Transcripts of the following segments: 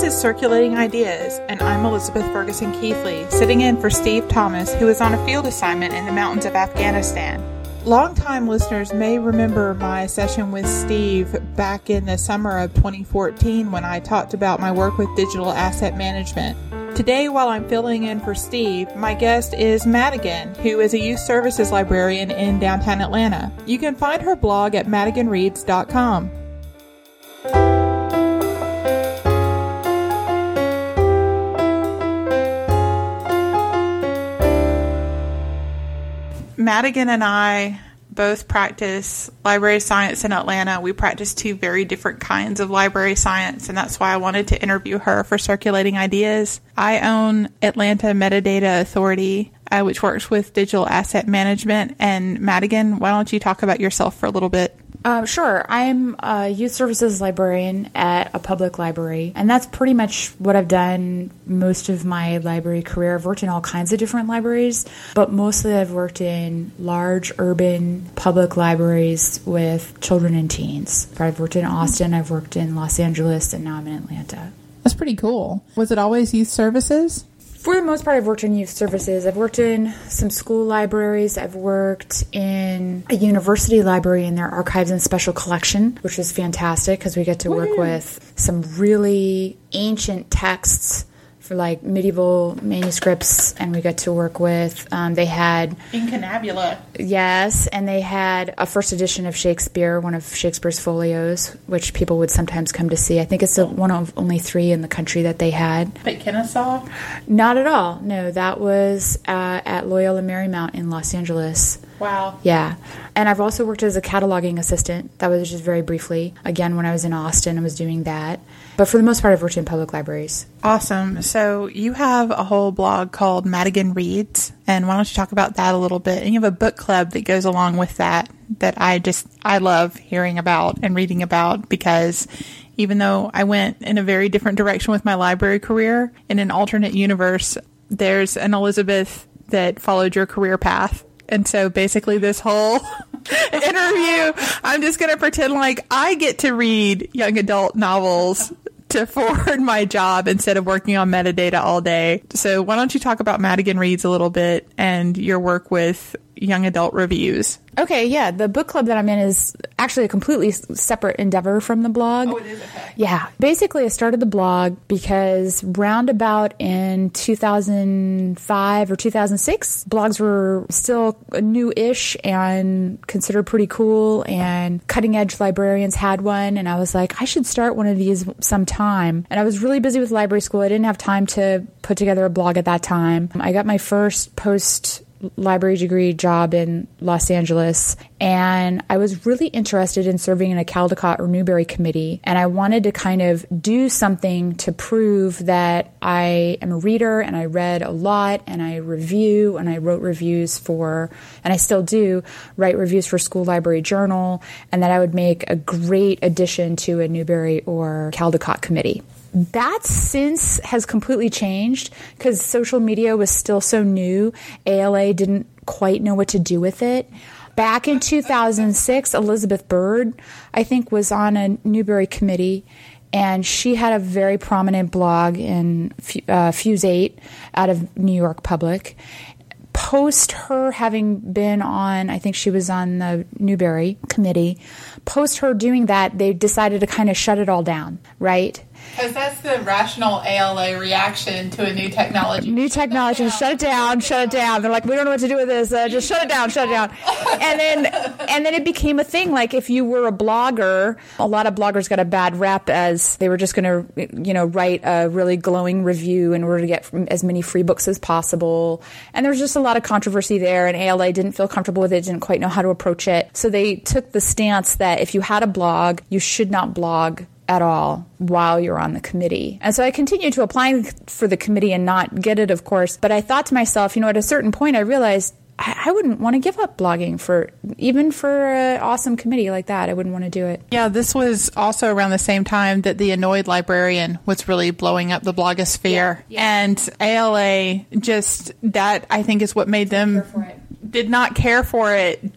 is Circulating Ideas, and I'm Elizabeth Ferguson Keithley, sitting in for Steve Thomas, who is on a field assignment in the mountains of Afghanistan. Longtime listeners may remember my session with Steve back in the summer of 2014 when I talked about my work with digital asset management. Today, while I'm filling in for Steve, my guest is Madigan, who is a youth services librarian in downtown Atlanta. You can find her blog at madiganreads.com. Madigan and I both practice library science in Atlanta. We practice two very different kinds of library science, and that's why I wanted to interview her for Circulating Ideas. I own Atlanta Metadata Authority, which works with digital asset management. And Madigan, why don't you talk about yourself for a little bit? Sure. I'm a youth services librarian at a public library, and that's pretty much what I've done most of my library career. I've worked in all kinds of different libraries, but mostly I've worked in large urban public libraries with children and teens. I've worked in Austin, I've worked in Los Angeles, and now I'm in Atlanta. That's pretty cool. Was it always youth services? For the most part, I've worked in youth services. I've worked in some school libraries. I've worked in a university library in their archives and special collection, which was fantastic because we get to work with some really ancient texts for like medieval manuscripts, and we got to work with, they had... Incunabula. Yes, and they had a first edition of Shakespeare, one of Shakespeare's folios, which people would sometimes come to see. I think it's one of only 3 in the country that they had. But Kennesaw? Not at all. No, that was at Loyola Marymount in Los Angeles. Wow. Yeah. And I've also worked as a cataloging assistant. That was just very briefly. Again, when I was in Austin, I was doing that. But for the most part, I've worked in public libraries. Awesome. So you have a whole blog called Madigan Reads, and why don't you talk about that a little bit? And you have a book club that goes along with that I love hearing about and reading about, because even though I went in a very different direction with my library career, in an alternate universe, there's an Elizabeth that followed your career path. And so basically this whole interview, I'm just going to pretend like I get to read young adult novels to forward my job instead of working on metadata all day. So why don't you talk about Madigan Reads a little bit and your work with young adult reviews? Okay, yeah. The book club that I'm in is actually a completely separate endeavor from the blog. Oh, it is? Okay. Yeah. Basically, I started the blog because roundabout in 2005 or 2006, blogs were still new-ish and considered pretty cool, and cutting-edge librarians had one, and I was like, I should start one of these sometime. And I was really busy with library school. I didn't have time to put together a blog at that time. I got my first post-library degree job in Los Angeles, and I was really interested in serving in a Caldecott or Newbery committee, and I wanted to kind of do something to prove that I am a reader, and I read a lot, and I review, and I wrote reviews for, and I still do, write reviews for School Library Journal, and that I would make a great addition to a Newbery or Caldecott committee. That since has completely changed because social media was still so new. ALA didn't quite know what to do with it. Back in 2006, Elizabeth Bird, I think, was on a Newbery committee, and she had a very prominent blog in Fuse 8 out of New York Public. Post her having been on, I think she was on the Newbery committee, post her doing that, they decided to kind of shut it all down, right? Because that's the rational ALA reaction to a new technology. New technology, shut it down. They're like, we don't know what to do with this. Just shut it down. And then it became a thing. Like if you were a blogger, a lot of bloggers got a bad rap as they were just going to, write a really glowing review in order to get as many free books as possible. And there was just a lot of controversy there, and ALA didn't feel comfortable with it, didn't quite know how to approach it. So they took the stance that if you had a blog, you should not blog at all while you're on the committee. And so I continued to apply for the committee and not get it, of course. But I thought to myself, at a certain point, I realized I wouldn't want to give up blogging even for an awesome committee like that. I wouldn't want to do it. Yeah, this was also around the same time that the Annoyed Librarian was really blowing up the blogosphere. Yeah. And ALA, just that I think is what made them did not care for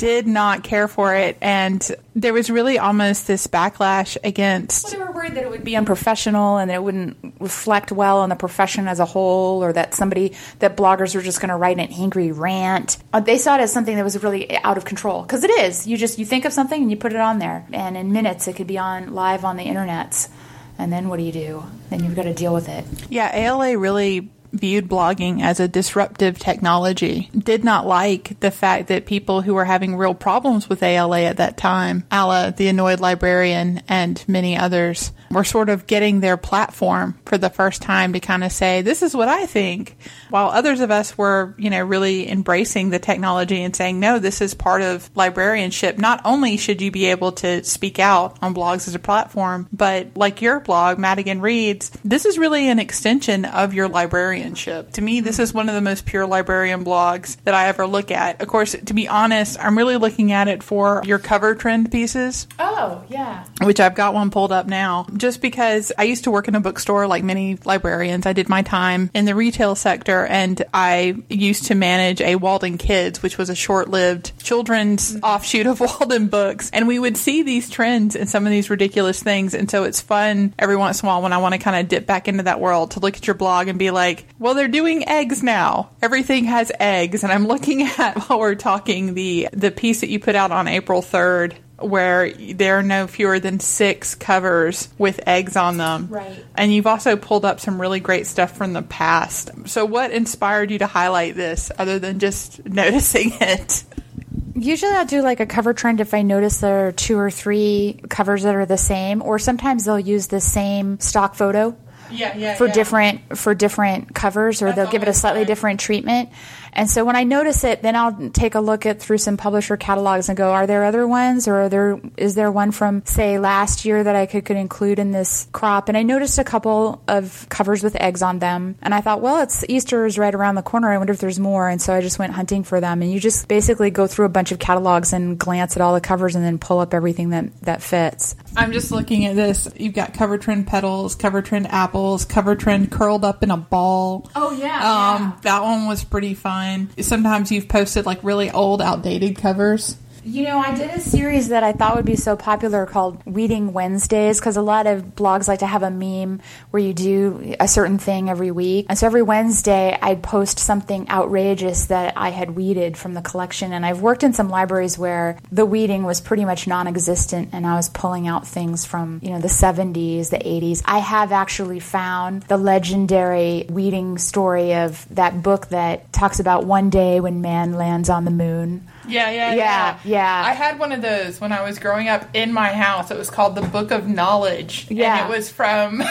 it. And there was really almost this backlash against... Well, they were worried that it would be unprofessional and that it wouldn't reflect well on the profession as a whole, or that bloggers were just going to write an angry rant. They saw it as something that was really out of control, because it is. You think of something and you put it on there, and in minutes it could be on live on the internets. And then what do? Then you've got to deal with it. Yeah, ALA really viewed blogging as a disruptive technology, did not like the fact that people who were having real problems with ALA at that time, a la the Annoyed Librarian and many others, were sort of getting their platform for the first time to kind of say, this is what I think, while others of us were, really embracing the technology and saying, no, this is part of librarianship. Not only should you be able to speak out on blogs as a platform, but like your blog, Madigan Reads, this is really an extension of your librarianship. To me, this is one of the most pure librarian blogs that I ever look at. Of course, to be honest, I'm really looking at it for your cover trend pieces. Oh, yeah. Which I've got one pulled up now. Just because I used to work in a bookstore like many librarians. I did my time in the retail sector, and I used to manage a Walden Kids, which was a short-lived children's offshoot of Walden Books. And we would see these trends and some of these ridiculous things. And so it's fun every once in a while when I want to kind of dip back into that world to look at your blog and be like, well, they're doing eggs now. Everything has eggs. And I'm looking at, while we're talking, the piece that you put out on April 3rd, where there are no fewer than 6 covers with eggs on them. Right. And you've also pulled up some really great stuff from the past. So what inspired you to highlight this, other than just noticing it? Usually I'll do like a cover trend if I notice there are 2 or 3 covers that are the same, or sometimes they'll use the same stock photo. For different covers, or they'll give it a slightly different treatment. And so when I notice it, then I'll take a look through some publisher catalogs and go, are there other ones, or is there one from, say, last year that I could include in this crop? And I noticed a couple of covers with eggs on them, and I thought, well, Easter is right around the corner. I wonder if there's more. And so I just went hunting for them. And you just basically go through a bunch of catalogs and glance at all the covers and then pull up everything that fits. I'm just looking at this. You've got cover trend petals, cover trend apples, cover trend curled up in a ball. Oh, yeah. That one was pretty fun. Sometimes you've posted like really old, outdated covers. I did a series that I thought would be so popular called Weeding Wednesdays, because a lot of blogs like to have a meme where you do a certain thing every week. And so every Wednesday I'd post something outrageous that I had weeded from the collection. And I've worked in some libraries where the weeding was pretty much non-existent, and I was pulling out things from, the 70s, the 80s. I have actually found the legendary weeding story of that book that talks about one day when man lands on the moon. Yeah. I had one of those when I was growing up in my house. It was called The Book of Knowledge. Yeah. And it was from...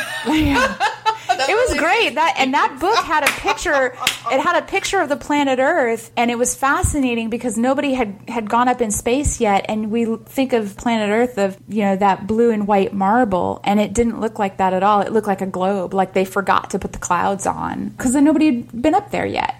It was great. That book had a picture. It had a picture of the planet Earth, and it was fascinating because nobody had gone up in space yet, and we think of planet Earth of that blue and white marble, and it didn't look like that at all. It looked like a globe, like they forgot to put the clouds on because nobody had been up there yet.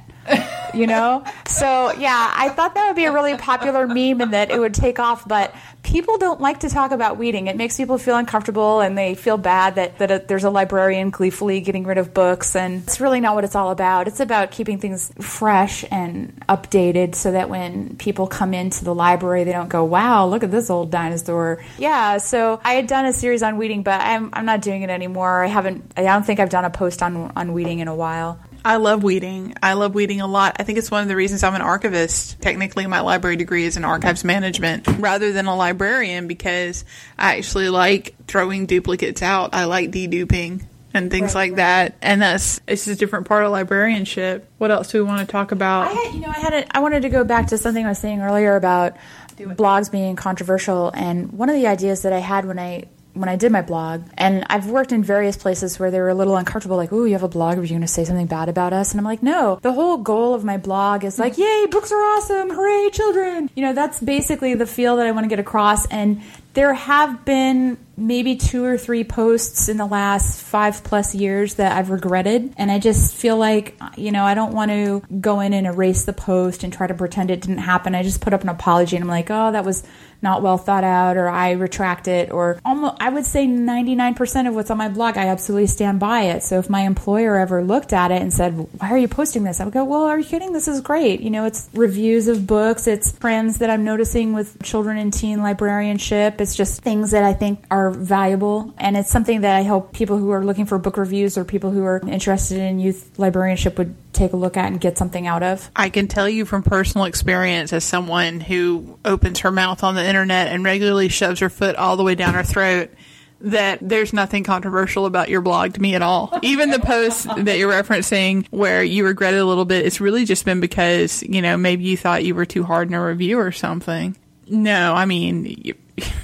So yeah, I thought that would be a really popular meme and that it would take off, but people don't like to talk about weeding. It makes people feel uncomfortable, and they feel bad that there's a librarian gleefully getting rid of books, and it's really not what it's all about. It's about keeping things fresh and updated so that when people come into the library, they don't go, wow, look at this old dinosaur. Yeah, so I had done a series on weeding, but I'm not doing it anymore. I don't think I've done a post on weeding in a while. I love weeding. I love weeding a lot. I think it's one of the reasons I'm an archivist. Technically, my library degree is in archives management rather than a librarian, because I actually like throwing duplicates out. I like deduping and things like that. And it's a different part of librarianship. What else do we want to talk about? I wanted to go back to something I was saying earlier about blogs being controversial. And one of the ideas that I had when I did my blog, and I've worked in various places where they were a little uncomfortable, like, oh, you have a blog, are you going to say something bad about us? And I'm like, no, the whole goal of my blog is like, yay, books are awesome, hooray, children. That's basically the feel that I want to get across. And there have been maybe 2 or 3 posts in the last 5+ years that I've regretted. And I just feel like, I don't want to go in and erase the post and try to pretend it didn't happen. I just put up an apology and I'm like, oh, that was not well thought out, or I retract it, or almost, I would say 99% of what's on my blog, I absolutely stand by it. So if my employer ever looked at it and said, why are you posting this? I would go, well, are you kidding? This is great. It's reviews of books. It's trends that I'm noticing with children and teen librarianship. It's just things that I think are valuable. And it's something that I hope people who are looking for book reviews or people who are interested in youth librarianship would take a look at and get something out of. I can tell you from personal experience, as someone who opens her mouth on the internet and regularly shoves her foot all the way down her throat, that there's nothing controversial about your blog to me at all. Even the post that you're referencing where you regret it a little bit, it's really just been because, maybe you thought you were too hard in a review or something. No, I mean,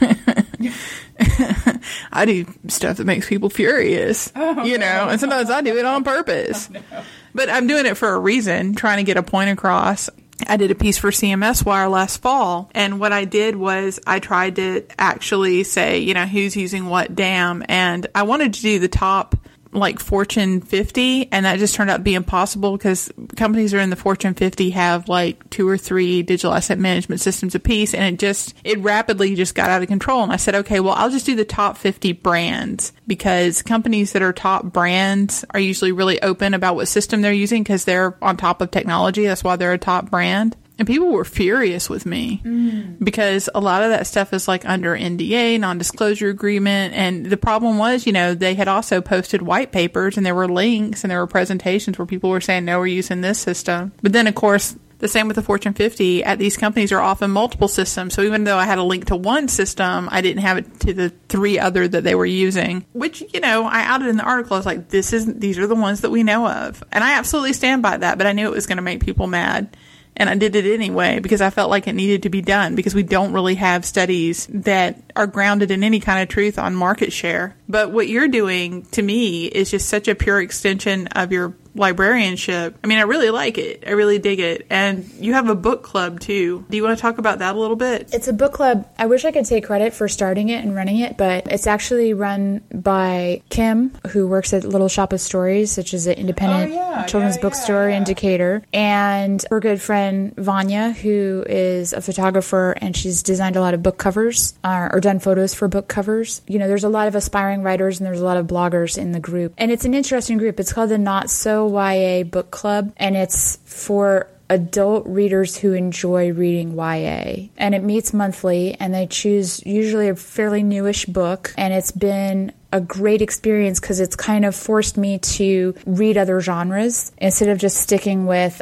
I do stuff that makes people furious, and sometimes I do it on purpose. But I'm doing it for a reason, trying to get a point across. I did a piece for CMS Wire last fall, and what I did was I tried to actually say, who's using what DAM, and I wanted to do the top Fortune 50, and that just turned out to be impossible because companies that are in the Fortune 50 have 2 or 3 digital asset management systems apiece, and it rapidly just got out of control. And I said, okay, well, I'll just do the top 50 brands, because companies that are top brands are usually really open about what system they're using because they're on top of technology. That's why they're a top brand. And people were furious with me because a lot of that stuff is under NDA, non-disclosure agreement. And the problem was, they had also posted white papers and there were links and there were presentations where people were saying, no, we're using this system. But then, of course, the same with the Fortune 50. At these companies are often multiple systems. So even though I had a link to one system, I didn't have it to the 3 other that they were using, which, I outed in the article. I was like, these are the ones that we know of. And I absolutely stand by that, but I knew it was going to make people mad. And I did it anyway because I felt like it needed to be done because we don't really have studies that are grounded in any kind of truth on market share. But what you're doing, to me, is just such a pure extension of your librarianship. I mean, I really like it. I really dig it. And you have a book club, too. Do you want to talk about that a little bit? It's a book club. I wish I could take credit for starting it and running it, but it's actually run by Kim, who works at Little Shop of Stories, which is an independent children's bookstore in Decatur, and her good friend Vanya, who is a photographer, and she's designed a lot of book covers or done photos for book covers. There's a lot of aspiring writers and there's a lot of bloggers in the group. And it's an interesting group. It's called the Not So YA Book Club, and it's for adult readers who enjoy reading YA. And it meets monthly, and they choose usually a fairly newish book, and it's been a great experience because it's kind of forced me to read other genres instead of just sticking with,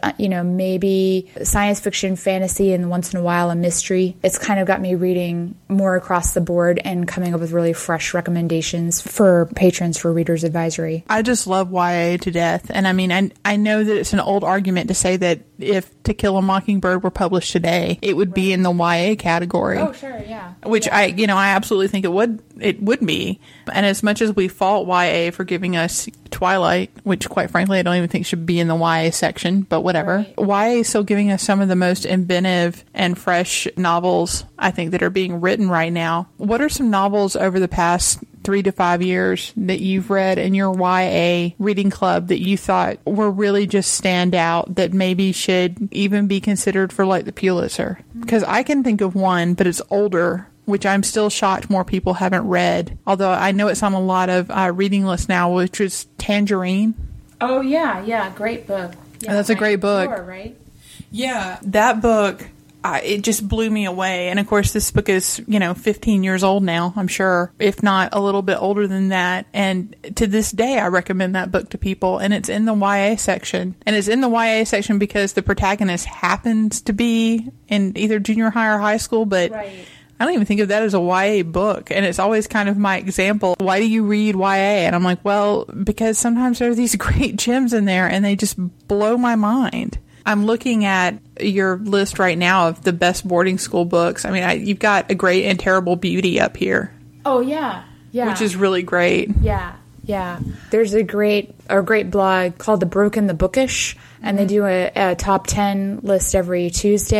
maybe science fiction, fantasy, and once in a while a mystery. It's kind of got me reading more across the board and coming up with really fresh recommendations for patrons for Reader's Advisory. I just love YA to death. And I mean, I know that it's an old argument to say that if To Kill a Mockingbird were published today, it would be in the YA category. Oh, sure, yeah. Which I absolutely think it would be. And as much as we fault YA for giving us Twilight, which quite frankly I don't even think should be in the YA section, but whatever. Right. YA is still giving us some of the most inventive and fresh novels, I think, that are being written right now. What are some novels over the past 3 to 5 years that you've read in your YA reading club that you thought were really just stand out, that maybe should even be considered for the Pulitzer? Because I can think of one, but it's older, which I'm still shocked more people haven't read. Although I know it's on a lot of reading lists now, which is Tangerine. Oh, yeah. Great book. Yeah, that's a great book. Right? Yeah. That book, it just blew me away. And of course, this book is, 15 years old now, I'm sure, if not a little bit older than that. And to this day, I recommend that book to people. And it's in the YA section. And it's in the YA section because the protagonist happens to be in either junior high or high school, but right. I don't even think of that as a YA book. And it's always kind of my example. Why do you read YA? And I'm like, well, because sometimes there are these great gems in there and they just blow my mind. I'm looking at your list right now of the best boarding school books. I mean, you've got A Great and Terrible Beauty up here. Oh, yeah. Which is really great. Yeah. There's a great blog called The Broken the Bookish, and they do a top 10 list every Tuesday.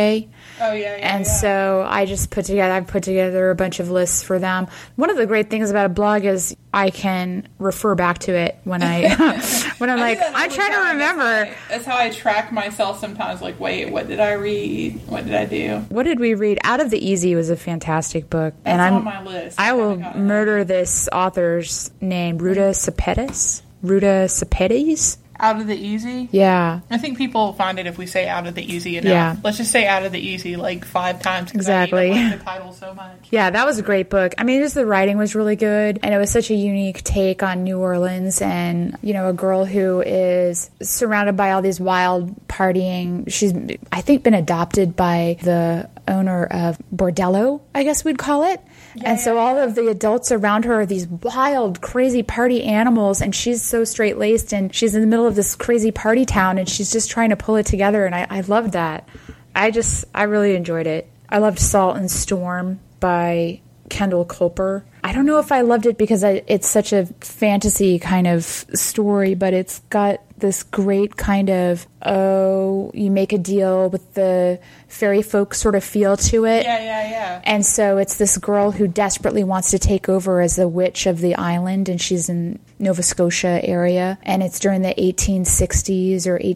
Oh, yeah, yeah. And so I've put together a bunch of lists for them. One of the great things about a blog is I can refer back to it when I'm I'm trying to remember. That's how I track myself sometimes. Like, wait, what did I read? What did I do? What did we read? Out of the Easy was a fantastic book. That's on my list. I will murder this author's name, Ruta Sepetys. Out of the Easy? Yeah. I think people will find it if we say Out of the Easy enough. Yeah. Let's just say Out of the Easy like 5 times. Exactly. I like the title so much. Yeah, that was a great book. I mean, just the writing was really good, and it was such a unique take on New Orleans and, a girl who is surrounded by all these wild partying. She's, I think, been adopted by the owner of Bordello, I guess we'd call it. And so all of the adults around her are these wild, crazy party animals, and she's so straight-laced, and she's in the middle of this crazy party town, and she's just trying to pull it together, and I loved that. I really enjoyed it. I loved Salt and Storm by Kendall Culper. I don't know if I loved it because it's such a fantasy kind of story, but it's got this great kind of, you make a deal with the fairy folk sort of feel to it. Yeah. And so it's this girl who desperately wants to take over as the witch of the island, and she's in Nova Scotia area, and it's during the 1860s or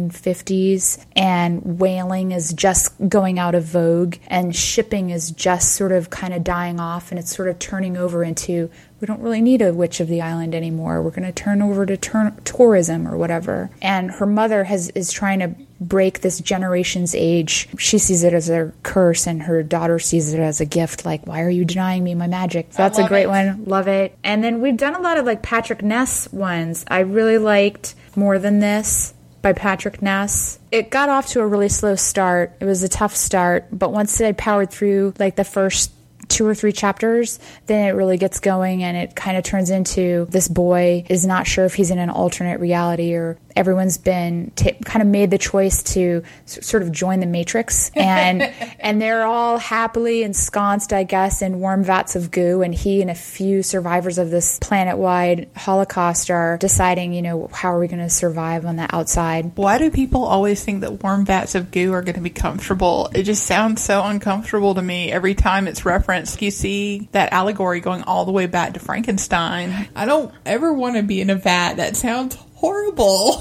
1850s, and whaling is just going out of vogue, and shipping is just sort of kind of dying off, and it's sort of turning over into, we don't really need a witch of the island anymore. We're going to turn over to tourism or whatever. And her mother is trying to break this generation's age. She sees it as a curse, and her daughter sees it as a gift. Like, why are you denying me my magic? So that's a great one. Love it. And then we've done a lot of like Patrick Ness ones. I really liked More Than This by Patrick Ness. It got off to a really slow start. It was a tough start, but once I powered through like the first 2 or 3 chapters, then it really gets going, and it kind of turns into this boy is not sure if he's in an alternate reality, or everyone's been kind of made the choice to sort of join the Matrix, and they're all happily ensconced, I guess, in warm vats of goo, and he and a few survivors of this planet-wide Holocaust are deciding, how are we going to survive on the outside. Why do people always think that warm vats of goo are going to be comfortable? It just sounds so uncomfortable to me every time it's referenced. You see that allegory going all the way back to Frankenstein. I don't ever want to be in a vat. That sounds horrible.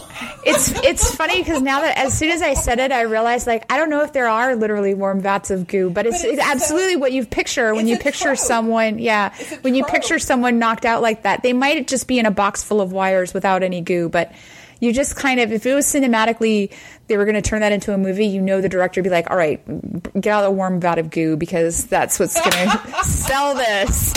It's funny because now that as soon as I said it, I realized I don't know if there are literally warm vats of goo, but it's absolutely what you picture when you picture someone. Yeah, when you picture someone knocked out like that, they might just be in a box full of wires without any goo, but. You just kind of, if it was cinematically, they were going to turn that into a movie, the director would be like, all right, get out the warm vat of goo because that's what's going to sell this.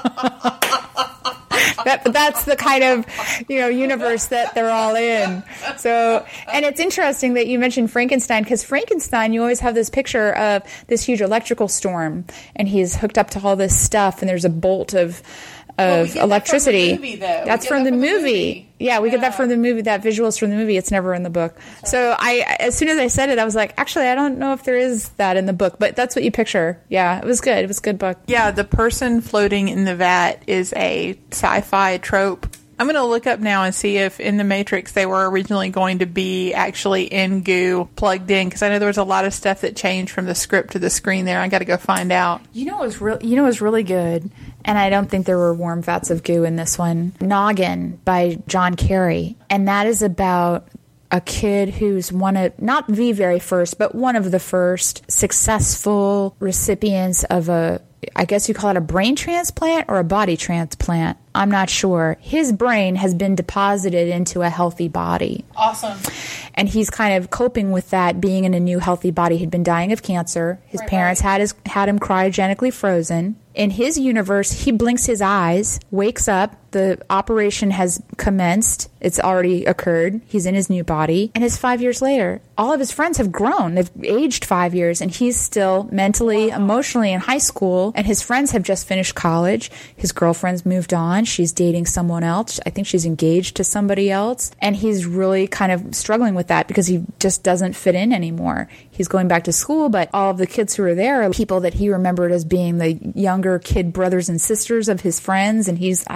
That's the kind of, universe that they're all in. So, and it's interesting that you mentioned Frankenstein, because Frankenstein, you always have this picture of this huge electrical storm, and he's hooked up to all this stuff, and there's a bolt of electricity. That's from the movie. Yeah, we get that from the movie. That visual's from the movie. It's never in the book. So as soon as I said it, I was like, actually, I don't know if there is that in the book, but that's what you picture. Yeah, it was good. It was a good book. Yeah, the person floating in the vat is a sci-fi trope. I'm going to look up now and see if in The Matrix they were originally going to be actually in goo plugged in, because I know there was a lot of stuff that changed from the script to the screen there. I got to go find out. It was really good, and I don't think there were warm vats of goo in this one. Noggin by John Carey, and that is about a kid who's not the very first, but one of the first successful recipients of I guess you call it a brain transplant or a body transplant. I'm not sure. His brain has been deposited into a healthy body. Awesome. And he's kind of coping with that, being in a new healthy body. He'd been dying of cancer. His parents had him cryogenically frozen. In his universe, he blinks his eyes, wakes up, the operation has commenced, it's already occurred, he's in his new body, and it's 5 years later. All of his friends have grown, they've aged 5 years, and he's still mentally, emotionally in high school, and his friends have just finished college, his girlfriend's moved on, she's dating someone else, I think she's engaged to somebody else, and he's really kind of struggling with that because he just doesn't fit in anymore. He's going back to school, but all of the kids who are there are people that he remembered as being the younger kid brothers and sisters of his friends, and I don't want to hang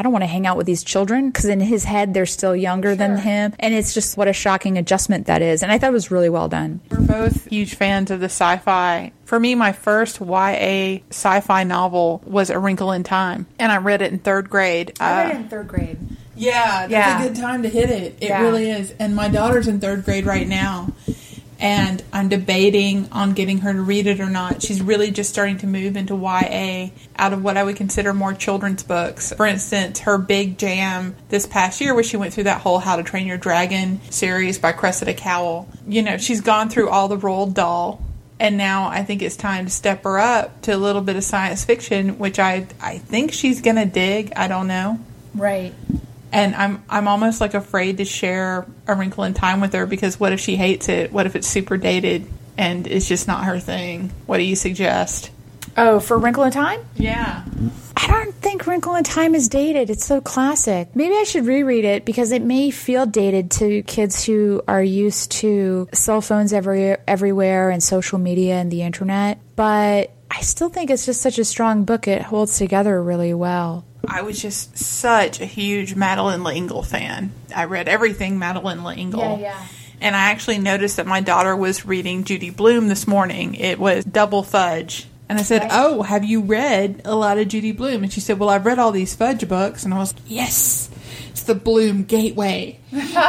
out with these children, because in his head they're still younger than him, and it's just what a shocking adjustment that is. And I thought it was really well done. We're both huge fans of the sci-fi. For me, my first YA sci-fi novel was A Wrinkle in Time, and I read it in third grade. I read it in third grade. Yeah, that's a good time to hit it. It really is. And my daughter's in third grade right now, and I'm debating on getting her to read it or not. She's really just starting to move into YA out of what I would consider more children's books. For instance, her big jam this past year was she went through that whole How to Train Your Dragon series by Cressida Cowell. You know, she's gone through all the Roald Dahl, and now I think it's time to step her up to a little bit of science fiction, which I think she's going to dig. I don't know. Right. And I'm almost like afraid to share A Wrinkle in Time with her, because what if she hates it? What if it's super dated and it's just not her thing? What do you suggest? Oh, for Wrinkle in Time? Yeah. I don't think Wrinkle in Time is dated. It's so classic. Maybe I should reread it, because it may feel dated to kids who are used to cell phones everywhere and social media and the internet. But I still think it's just such a strong book. It holds together really well. I was just such a huge Madeleine L'Engle fan. I read everything Madeleine L'Engle. Yeah. And I actually noticed that my daughter was reading Judy Blume this morning. It was Double Fudge. And I said, "Oh, have you read a lot of Judy Blume?" And she said, "Well, I've read all these Fudge books." And I was like, yes, it's the Blume gateway.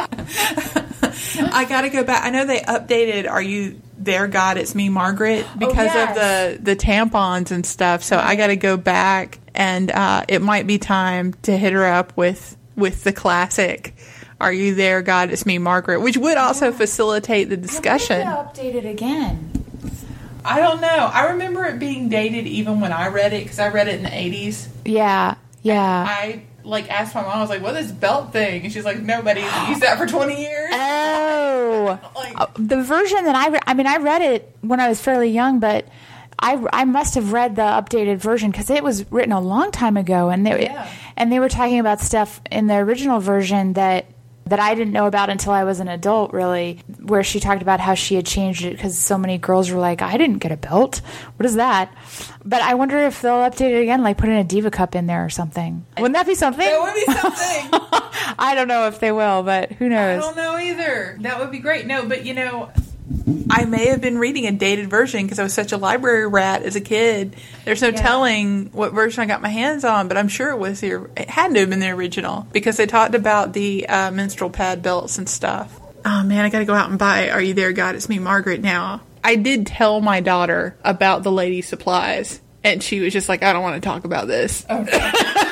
I got to go back. I know they updated Are You There, God? It's Me, Margaret, because of the tampons and stuff. So I got to go back, and it might be time to hit her up with the classic Are You There, God? It's Me, Margaret, which would also facilitate the discussion. I think they updated again. I don't know. I remember it being dated even when I read it, because I read it in the 80s. Yeah. I asked my mom, I was like, "What is this belt thing?" And she's like, "Nobody's used that for 20 years." Oh. The version that I read it when I was fairly young, but I must have read the updated version, because it was written a long time ago, and they were talking about stuff in the original version that I didn't know about until I was an adult, really, where she talked about how she had changed it because so many girls were like, "I didn't get a belt. What is that?" But I wonder if they'll update it again, like put in a Diva Cup in there or something. Wouldn't that be something? That would be something. I don't know if they will, but who knows? I don't know either. That would be great. No, but I may have been reading a dated version because I was such a library rat as a kid. There's no telling what version I got my hands on, but I'm sure it had to have been the original, because they talked about the menstrual pad belts and stuff. Oh man, I gotta go out and buy Are You There, God? It's Me, Margaret now. I did tell my daughter about the lady supplies, and she was just like, "I don't want to talk about this." Okay.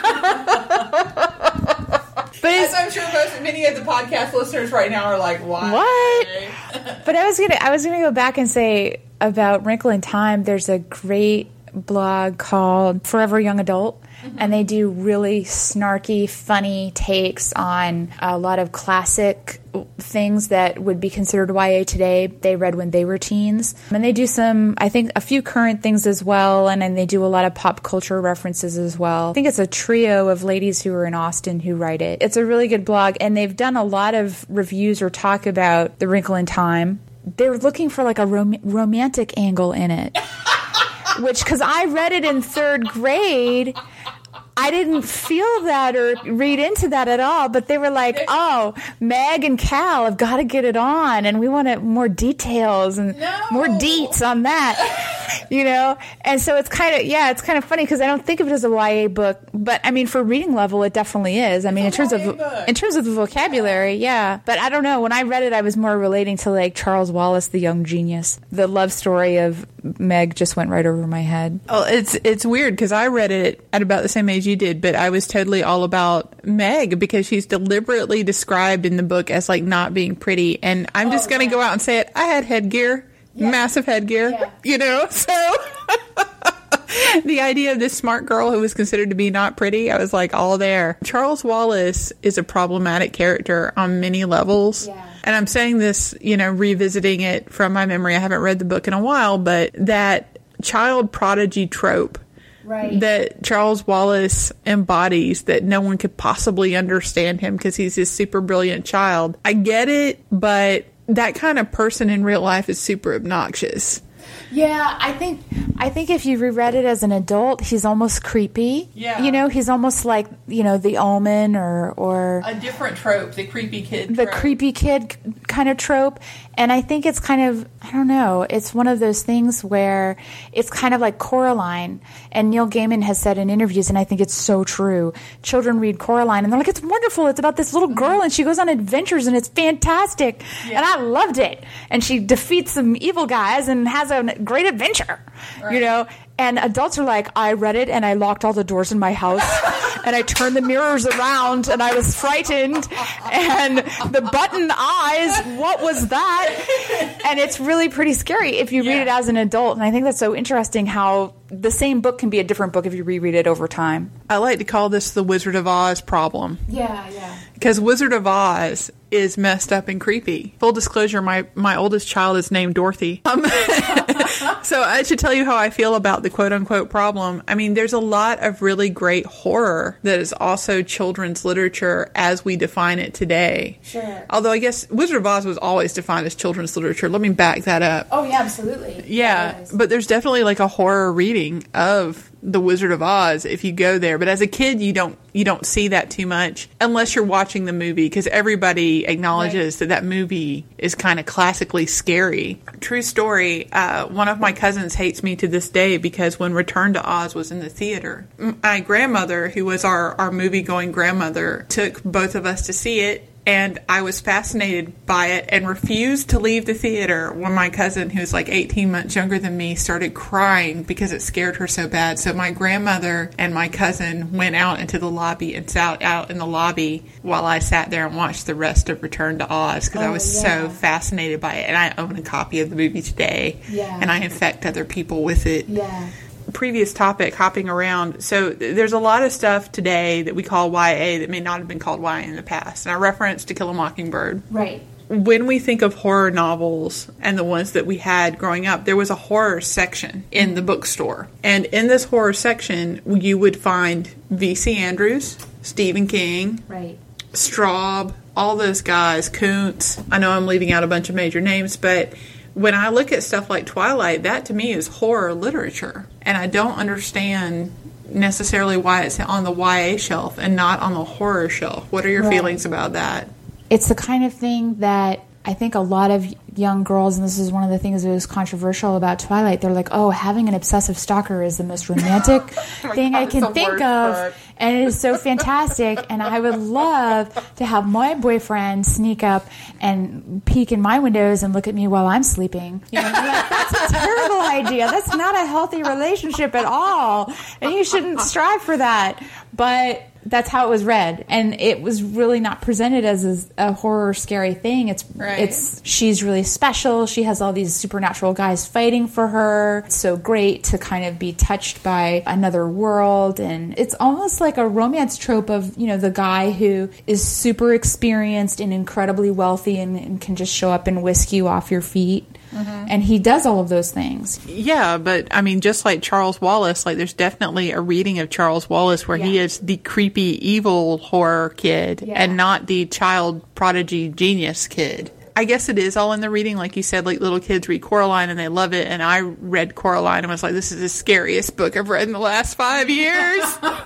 But as I'm sure many of the podcast listeners right now are like, "Why?" What? But I was gonna go back and say about Wrinkle in Time. There's a great blog called Forever Young Adult, and they do really snarky, funny takes on a lot of classic things that would be considered YA today. They read when they were teens, and they do a few current things as well, and then they do a lot of pop culture references as well. I think it's a trio of ladies who are in Austin who write it. It's a really good blog, and they've done a lot of reviews or talk about The Wrinkle in Time. They're looking for like a romantic angle in it. Which, because I read it in third grade, I didn't feel that or read into that at all. But they were like, "Oh, Meg and Cal have got to get it on, and we want more details and more deets on that." And so it's kind of funny, because I don't think of it as a YA book, but I mean, for reading level, it definitely is. I mean, in terms of the vocabulary, yeah. But I don't know. When I read it, I was more relating to like Charles Wallace, the Young Genius. The love story of Meg just went right over my head. Oh, it's weird, because I read it at about the same age you did, but I was totally all about Meg, because she's deliberately described in the book as like not being pretty, and I'm just going to go out and say it. I had headgear. Yeah. Massive headgear, so the idea of this smart girl who was considered to be not pretty, I was like all there. Charles Wallace is a problematic character on many levels. Yeah. And I'm saying this, revisiting it from my memory. I haven't read the book in a while, but that child prodigy trope that Charles Wallace embodies, that no one could possibly understand him because he's this super brilliant child. I get it, but that kind of person in real life is super obnoxious. Yeah, I think if you reread it as an adult, he's almost creepy. Yeah. You know, he's almost like, you know, The Omen or a different trope, the creepy kid the trope. creepy kid kind of trope. And I think it's kind of, I don't know, it's one of those things where it's kind of like Coraline. And Neil Gaiman has said in interviews, and I think it's so true, children read Coraline and they're like, it's wonderful. It's about this little girl and she goes on adventures and it's fantastic. Yeah. And I loved it. And she defeats some evil guys and has a great adventure, right. You know? And adults are like, I read it and I locked all the doors in my house and I turned the mirrors around and I was frightened and the button eyes, what was that? And it's really pretty scary if you read it as an adult. And I think that's so interesting how the same book can be a different book if you reread it over time. I like to call this the Wizard of Oz problem. Yeah. Because Wizard of Oz is messed up and creepy. Full disclosure, my oldest child is named Dorothy. So I should tell you how I feel about the quote-unquote problem. I mean, there's a lot of really great horror that is also children's literature as we define it today. Sure. Although I guess Wizard of Oz was always defined as children's literature. Let me back that up. Oh, yeah, absolutely. Yeah, but there's definitely like a horror reading of The Wizard of Oz if you go there. But as a kid, you don't see that too much unless you're watching the movie, because everybody acknowledges that movie is kind of classically scary. True story, one of my cousins hates me to this day because when Return to Oz was in the theater, my grandmother, who was our movie-going grandmother, took both of us to see it. And I was fascinated by it and refused to leave the theater when my cousin, who's like 18 months younger than me, started crying because it scared her so bad. So my grandmother and my cousin went out into the lobby and sat out in the lobby while I sat there and watched the rest of Return to Oz because I was so fascinated by it. And I own a copy of the movie today. Yeah. And I infect other people with it. Yeah. Previous topic, hopping around. So there's a lot of stuff today that we call YA that may not have been called YA in the past. And I referenced To Kill a Mockingbird. Right. When we think of horror novels and the ones that we had growing up, there was a horror section in the bookstore. And in this horror section, you would find V.C. Andrews, Stephen King, right, Straub, all those guys, Kuntz. I know I'm leaving out a bunch of major names, but when I look at stuff like Twilight, that to me is horror literature. And I don't understand necessarily why it's on the YA shelf and not on the horror shelf. What are your feelings about that? It's the kind of thing that I think a lot of young girls, and this is one of the things that was controversial about Twilight, they're like, oh, having an obsessive stalker is the most romantic thing I can think of. And it is so fantastic. And I would love to have my boyfriend sneak up and peek in my windows and look at me while I'm sleeping. You know, like, that's a terrible idea. That's not a healthy relationship at all. And you shouldn't strive for that. But that's how it was read, and it was really not presented as a horror scary thing. It's she's really special. She has all these supernatural guys fighting for her. It's so great to kind of be touched by another world, and it's almost like a romance trope of, you know, the guy who is super experienced and incredibly wealthy and can just show up and whisk you off your feet. Mm-hmm. And he does all of those things. Yeah, but I mean, just like Charles Wallace, like there's definitely a reading of Charles Wallace where he is the creepy, evil horror kid and not the child prodigy genius kid. I guess it is all in the reading. Like you said, like little kids read Coraline and they love it. And I read Coraline and was like, this is the scariest book I've read in the last 5 years.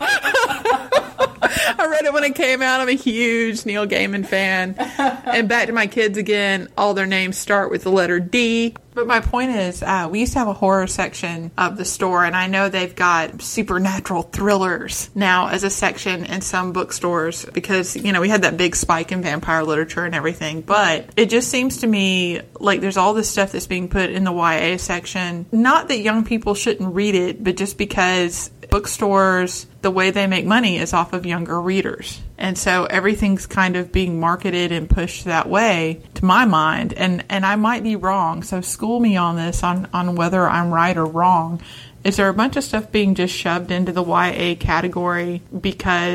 I read it when it came out. I'm a huge Neil Gaiman fan. And back to my kids again, all their names start with the letter D. But my point is, we used to have a horror section of the store, and I know they've got supernatural thrillers now as a section in some bookstores because, you know, we had that big spike in vampire literature and everything. But it just seems to me like there's all this stuff that's being put in the YA section. Not that young people shouldn't read it, but just because bookstores, the way they make money is off of younger readers. And so everything's kind of being marketed and pushed that way, to my mind. And I might be wrong, so school me on this, on whether I'm right or wrong. Is there a bunch of stuff being just shoved into the YA category because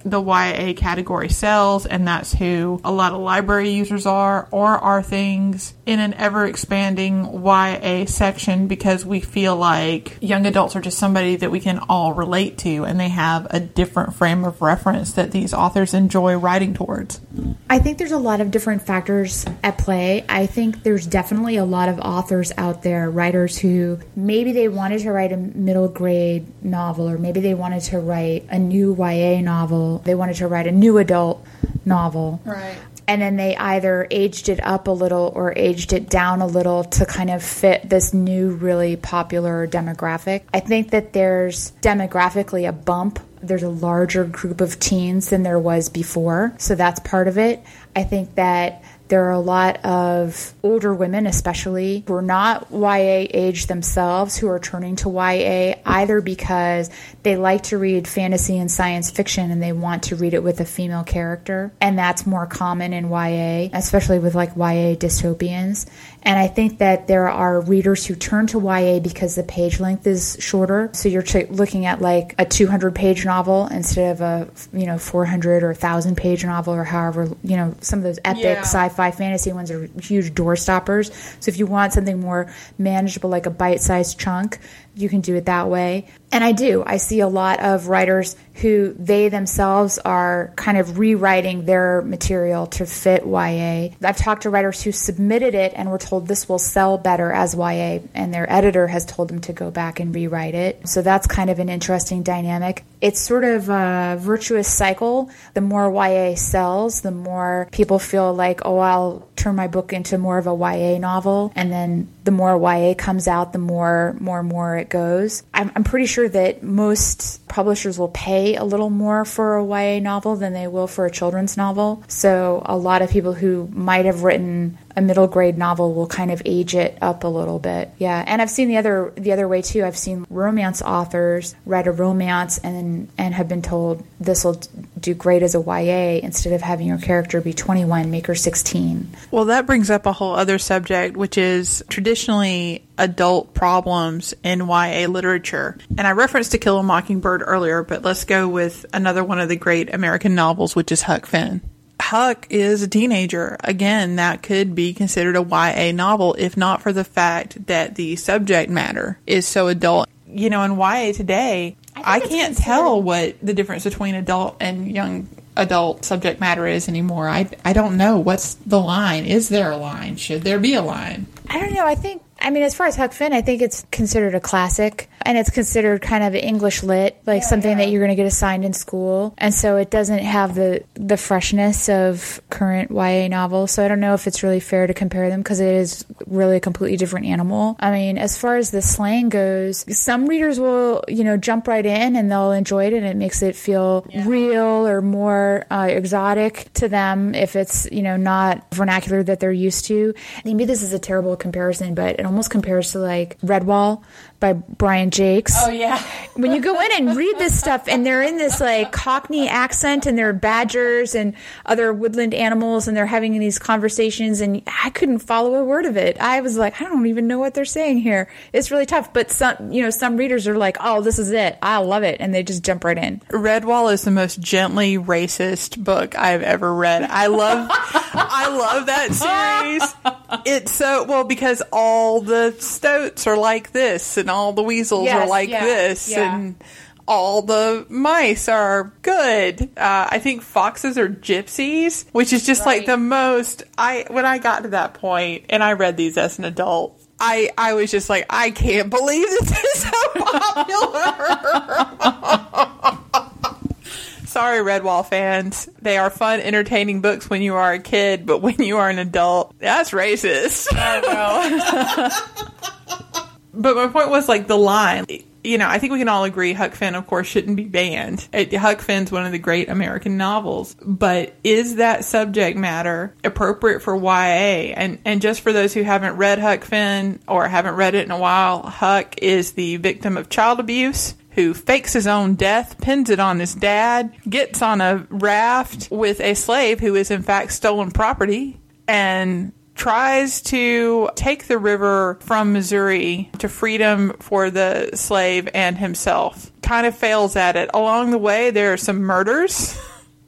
the YA category sells, and that's who a lot of library users are, or are things in an ever-expanding YA section because we feel like young adults are just somebody that we can all relate to, and they have a different frame of reference that these authors enjoy writing towards? I think there's a lot of different factors at play. I think there's definitely a lot of authors out there, writers who maybe they wanted to write a middle grade novel, or maybe they wanted to write a new YA novel. They wanted to write a new adult novel. Right. And then they either aged it up a little or aged it down a little to kind of fit this new, really popular demographic. I think that there's demographically a bump. There's a larger group of teens than there was before. So that's part of it. I think that there are a lot of older women, especially, who are not YA age themselves, who are turning to YA either because they like to read fantasy and science fiction and they want to read it with a female character. And that's more common in YA, especially with like YA dystopians. And I think that there are readers who turn to YA because the page length is shorter. So you're looking at like a 200-page novel instead of a 400 or 1,000-page novel, or however, some of those epic sci-fi fantasy ones are huge door stoppers. So if you want something more manageable, like a bite-sized chunk, you can do it that way. And I see a lot of writers who they themselves are kind of rewriting their material to fit YA. I've talked to writers who submitted it and were told this will sell better as YA, and their editor has told them to go back and rewrite it. So that's kind of an interesting dynamic. It's sort of a virtuous cycle. The more YA sells, the more people feel like, oh, I'll turn my book into more of a YA novel. And then the more YA comes out, the more it goes. I'm pretty sure that most publishers will pay a little more for a YA novel than they will for a children's novel. So a lot of people who might have written a middle grade novel will kind of age it up a little bit. Yeah. And I've seen the other way too. I've seen romance authors write a romance and have been told this will do great as a YA instead of having your character be 21, make her 16. Well, that brings up a whole other subject, which is traditionally adult problems in YA literature. And I referenced To Kill a Mockingbird earlier, but let's go with another one of the great American novels, which is Huck Finn. Huck is a teenager. Again, that could be considered a YA novel, if not for the fact that the subject matter is so adult. In YA today, I can't tell what the difference between adult and young adult subject matter is anymore. I don't know. What's the line? Is there a line? Should there be a line? I don't know. As far as Huck Finn, I think it's considered a classic, and it's considered kind of English lit, like something that you're going to get assigned in school. And so it doesn't have the freshness of current YA novels. So I don't know if it's really fair to compare them because it is really a completely different animal. As far as the slang goes, some readers will, jump right in and they'll enjoy it, and it makes it feel real or more exotic to them if it's, not vernacular that they're used to. Maybe this is a terrible comparison, but it almost compares to like Redwall by Brian Jakes. Oh, yeah. When you go in and read this stuff and they're in this like Cockney accent and they're badgers and other woodland animals and they're having these conversations and I couldn't follow a word of it. I was like, I don't even know what they're saying here. It's really tough. But some readers are like, oh, this is it. I love it. And they just jump right in. Redwall is the most gently racist book I've ever read. I love that series. It's so, because all the stoats are like this and all the weasels are like this and all the mice are good. I think foxes are gypsies, which is just like the most, when I got to that point and I read these as an adult, I was just like, I can't believe this is so popular. Sorry, Redwall fans. They are fun, entertaining books when you are a kid, but when you are an adult, that's racist. I know. But my point was like the line. I think we can all agree Huck Finn, of course, shouldn't be banned. Huck Finn's one of the great American novels. But is that subject matter appropriate for YA? And just for those who haven't read Huck Finn or haven't read it in a while, Huck is the victim of child abuse who fakes his own death, pins it on his dad, gets on a raft with a slave who is in fact stolen property, and tries to take the river from Missouri to freedom for the slave and himself. Kind of fails at it. Along the way, there are some murders.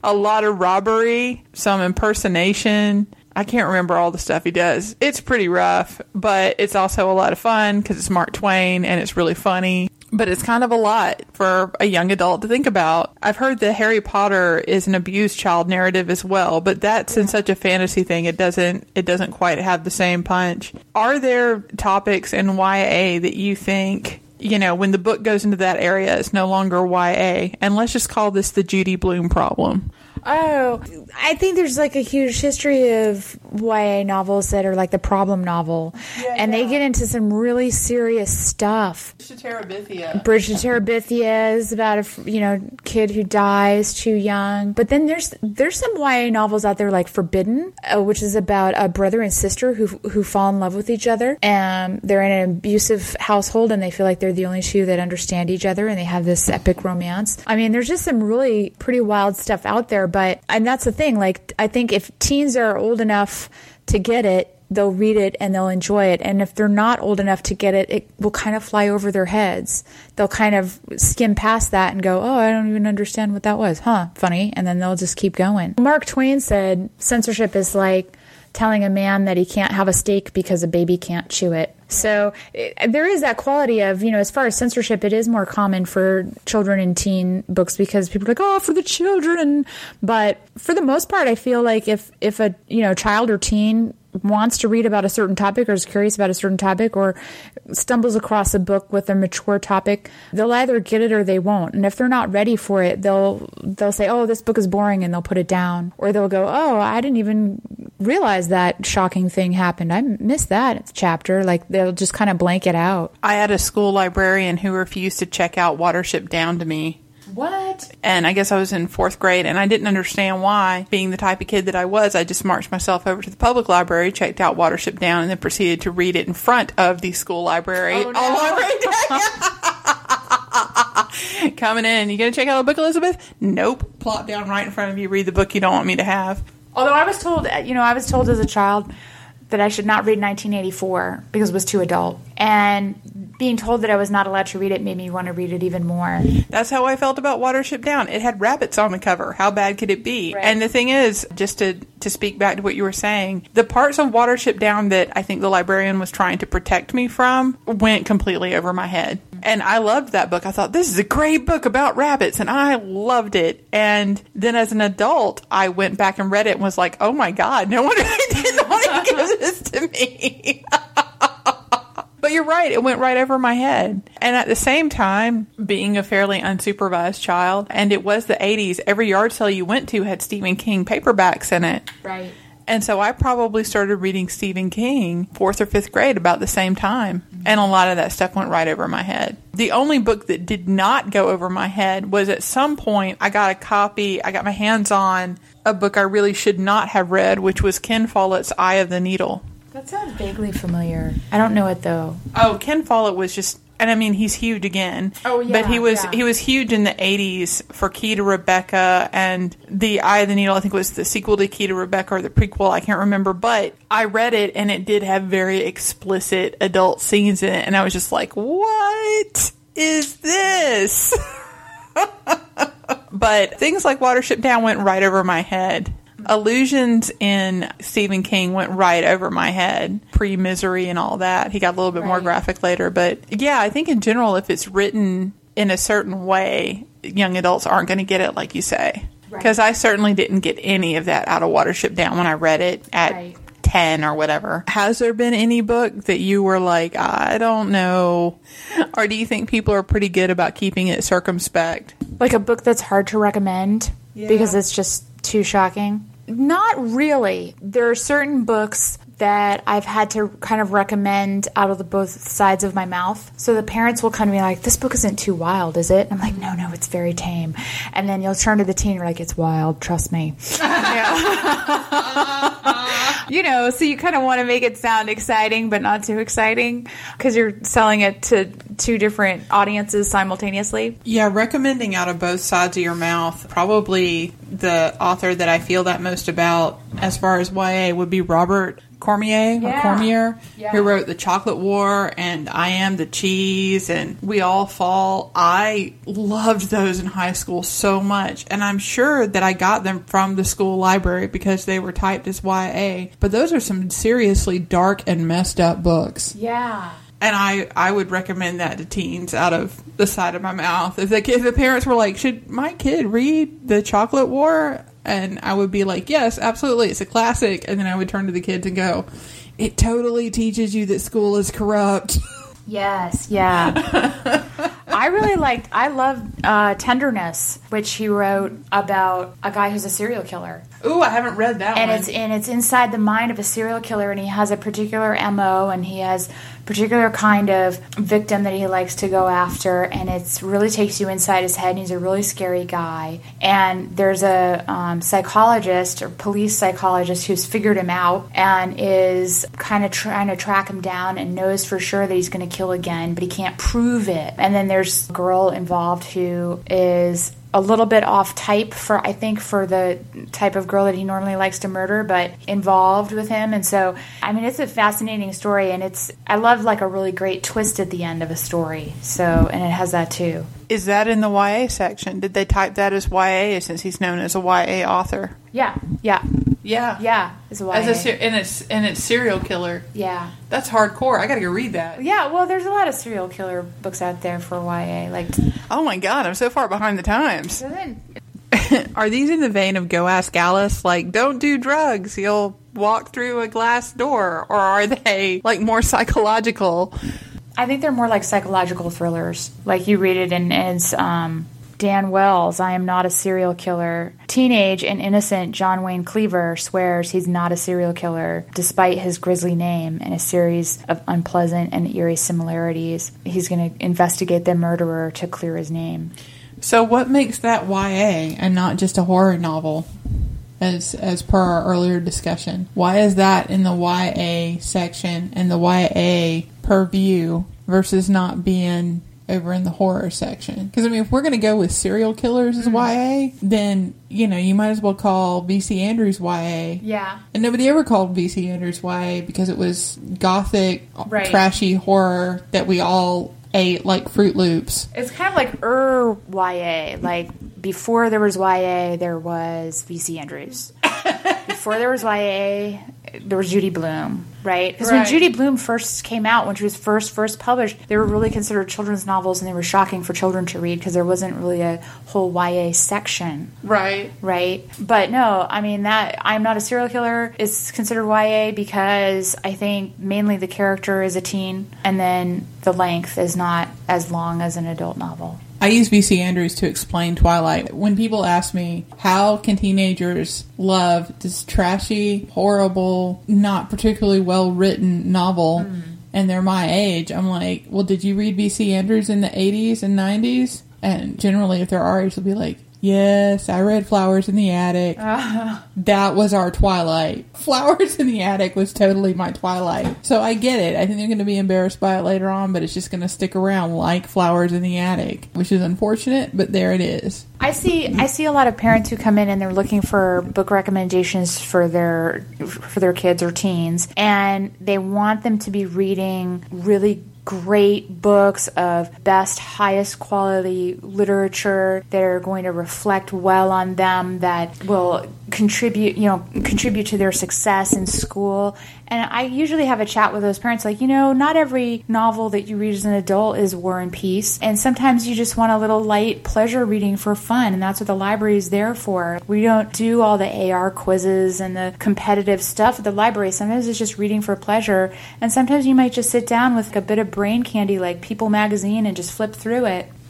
a lot of robbery, some impersonation. I can't remember all the stuff he does. It's pretty rough, but it's also a lot of fun because it's Mark Twain and it's really funny. But it's kind of a lot for a young adult to think about. I've heard that Harry Potter is an abused child narrative as well, but that's in such a fantasy thing, it doesn't quite have the same punch. Are there topics in YA that you think, you know, when the book goes into that area, it's no longer YA? And let's just call this the Judy Blume problem. Oh, I think there's like a huge history of YA novels that are like the problem novel. And they get into some really serious stuff. Bridge to Terabithia. Bridge to Terabithia is about a kid who dies too young. But then there's some YA novels out there like Forbidden, which is about a brother and sister who fall in love with each other. And they're in an abusive household and they feel like they're the only two that understand each other and they have this epic romance. I mean, there's just some really pretty wild stuff out there. And that's the thing, like, I think if teens are old enough to get it, they'll read it and they'll enjoy it. And if they're not old enough to get it, it will kind of fly over their heads. They'll kind of skim past that and go, oh, I don't even understand what that was. Huh, funny. And then they'll just keep going. Mark Twain said censorship is like telling a man that he can't have a steak because a baby can't chew it. So there is that quality of, you know, as far as censorship, it is more common for children and teen books because people are like, oh, for the children. But for the most part, I feel like if a, you know, child or teen wants to read about a certain topic or is curious about a certain topic or stumbles across a book with a mature topic, they'll either get it or they won't. And if they're not ready for it, they'll say, oh, this book is boring, and they'll put it down. Or they'll go, oh, I didn't even realize that shocking thing happened. I missed that chapter. Like, they'll just kind of blank it out. I had a school librarian who refused to check out Watership Down to me. What? And I guess I was in 4th grade, and I didn't understand why. Being the type of kid that I was, I just marched myself over to the public library, checked out Watership Down, and then proceeded to read it in front of the school library. Oh, no. All library day. Coming in, you gonna check out a book, Elizabeth? Nope. Plop down right in front of you, read the book you don't want me to have. Although I was told as a child that I should not read 1984 because it was too adult. And being told that I was not allowed to read it made me want to read it even more. That's how I felt about Watership Down. It had rabbits on the cover. How bad could it be? Right. And the thing is, just to speak back to what you were saying, the parts of Watership Down that I think the librarian was trying to protect me from went completely over my head. And I loved that book. I thought, this is a great book about rabbits, and I loved it. And then as an adult, I went back and read it and was like, oh my God, no wonder I didn't want to give this to me. But you're right, it went right over my head. And at the same time, being a fairly unsupervised child, and it was the 80s, every yard sale you went to had Stephen King paperbacks in it. Right. And so I probably started reading Stephen King 4th or 5th grade about the same time. And a lot of that stuff went right over my head. The only book that did not go over my head was at some point I got my hands on a book I really should not have read, which was Ken Follett's Eye of the Needle. That sounds vaguely familiar. I don't know it though. Oh, Ken Follett was just, and I mean, he's huge again. Oh, yeah. But he was huge in the 80s for Key to Rebecca, and The Eye of the Needle, I think, was the sequel to Key to Rebecca or the prequel, I can't remember. But I read it, and it did have very explicit adult scenes in it, and I was just like, what is this? But things like Watership Down went right over my head. Allusions in Stephen King went right over my head, pre-Misery and all that. He got a little bit more graphic later. But yeah, I think in general, if it's written in a certain way, young adults aren't going to get it, like you say. Because I certainly didn't get any of that out of Watership Down when I read it at 10 or whatever. Has there been any book that you were like, I don't know? Or do you think people are pretty good about keeping it circumspect? Like a book that's hard to recommend because it's just too shocking? Not really. There are certain books that I've had to kind of recommend out of the both sides of my mouth. So the parents will kind of be like, this book isn't too wild, is it? And I'm like, no, it's very tame. And then you'll turn to the teen and you're like, it's wild, trust me. You know, so you kind of want to make it sound exciting, but not too exciting because you're selling it to two different audiences simultaneously? Yeah, recommending out of both sides of your mouth. Probably the author that I feel that most about as far as YA would be Robert Cormier, who wrote The Chocolate War and I Am the Cheese and We All Fall. I loved those in high school so much, and I'm sure that I got them from the school library because they were typed as YA. But those are some seriously dark and messed up books. Yeah. And I would recommend that to teens out of the side of my mouth. If the parents were like, should my kid read The Chocolate War? And I would be like, yes, absolutely. It's a classic. And then I would turn to the kids and go, it totally teaches you that school is corrupt. Yes, yeah. I love Tenderness, which he wrote about a guy who's a serial killer. Ooh, I haven't read that one. It's inside the mind of a serial killer, and he has a particular MO, and he has particular kind of victim that he likes to go after, and it really takes you inside his head, and he's a really scary guy. And there's a psychologist or police psychologist who's figured him out and is kind of trying to track him down and knows for sure that he's going to kill again, but he can't prove it. And then there's a girl involved who is a little bit off type for the type of girl that he normally likes to murder, but involved with him. And so, I mean, it's a fascinating story, and I love like a really great twist at the end of a story. So, and it has that too. Is that in the YA section? Did they type that as YA since he's known as a YA author? Yeah. It's a YA. And it's serial killer. Yeah. That's hardcore. I got to go read that. Yeah, well, there's a lot of serial killer books out there for YA. Like, oh my God, I'm so far behind the times. Are these in the vein of Go Ask Alice? Like, don't do drugs, you'll walk through a glass door? Or are they like more psychological? I think they're more like psychological thrillers. Like you read it and it's Dan Wells, I am not a serial killer. Teenage and innocent John Wayne Cleaver swears he's not a serial killer, despite his grisly name and a series of unpleasant and eerie similarities. He's going to investigate the murderer to clear his name. So what makes that YA and not just a horror novel, as per our earlier discussion? Why is that in the YA section and the YA purview versus not being over in the horror section? Because, I mean, if we're going to go with serial killers as YA, then, you know, you might as well call V.C. Andrews YA. Yeah. And nobody ever called V.C. Andrews YA because it was gothic, trashy horror that we all ate like Fruit Loops. It's kind of like YA. Like, before there was YA, there was V.C. Andrews. Before there was YA, there was Judy Blume, right? Because when Judy Blume first came out, when she was first published, they were really considered children's novels, and they were shocking for children to read because there wasn't really a whole YA section. Right. But no, I mean, that I'm Not a Serial Killer is considered YA because I think mainly the character is a teen, and then the length is not as long as an adult novel. I use V.C. Andrews to explain Twilight. When people ask me, how can teenagers love this trashy, horrible, not particularly well-written novel, and they're my age, I'm like, well, did you read V.C. Andrews in the 80s and 90s? And generally, if they're our age, they'll be like, yes, I read Flowers in the Attic. That was our Twilight. Flowers in the Attic was totally my Twilight. So I get it. I think they're going to be embarrassed by it later on, but it's just going to stick around like Flowers in the Attic, which is unfortunate, but there it is. I see a lot of parents who come in and they're looking for book recommendations for their kids or teens, and they want them to be reading really great books of best, highest quality literature that are going to reflect well on them, that will contribute to their success in school. And I usually have a chat with those parents like, not every novel that you read as an adult is War and Peace. And sometimes you just want a little light pleasure reading for fun. And that's what the library is there for. We don't do all the AR quizzes and the competitive stuff at the library. Sometimes it's just reading for pleasure. And sometimes you might just sit down with a bit of brain candy like People magazine and just flip through it.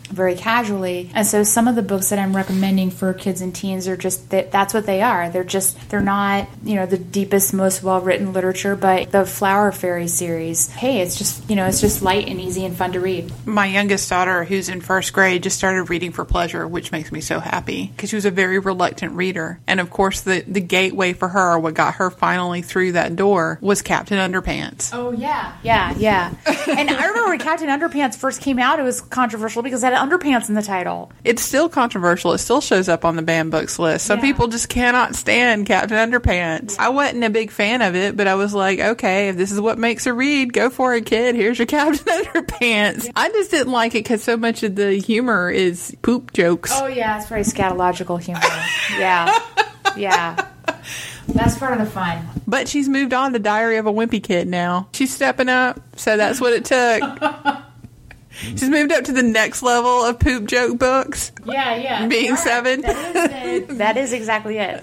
very casually. And so some of the books that I'm recommending for kids and teens are just that's what they are. They're not, the deepest, most well-written literature, but the Flower Fairy series, hey, it's just light and easy and fun to read. My youngest daughter, who's in first grade, just started reading for pleasure, which makes me so happy because she was a very reluctant reader. And of course, the gateway for her, what got her finally through that door, was Captain Underpants. Oh, yeah. Yeah. And I remember when Captain Underpants first came out, it was controversial because it had underpants in the title. It's still controversial. It still shows up on the banned books list. Some people just cannot stand Captain Underpants. I wasn't a big fan of it, but I was like, okay, if this is what makes her read, go for it, kid. Here's your Captain Underpants. I just didn't like it because so much of the humor is poop jokes. Oh, yeah. It's very scatological humor. Yeah. That's part of the fun. But she's moved on to Diary of a Wimpy Kid now. She's stepping up, so that's what it took. She's moved up to the next level of poop joke books. Yeah. Being 7. That is exactly it.